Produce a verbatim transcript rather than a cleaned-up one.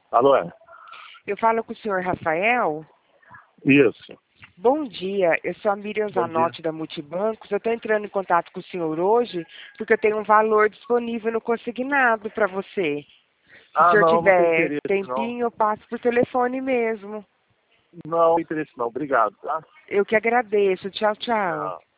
Alô, é? Eu falo com o senhor Rafael. Isso. Bom dia, eu sou a Miriam Bom Zanotti da Multibancos. Eu estou entrando em contato com o senhor hoje porque eu tenho um valor disponível no consignado para você. Se Ah, o senhor não, não tem tiver interesse, não. tempinho, eu passo por telefone mesmo. Não, interesse não. Obrigado, tá? Eu que agradeço. Tchau, tchau. Tchau.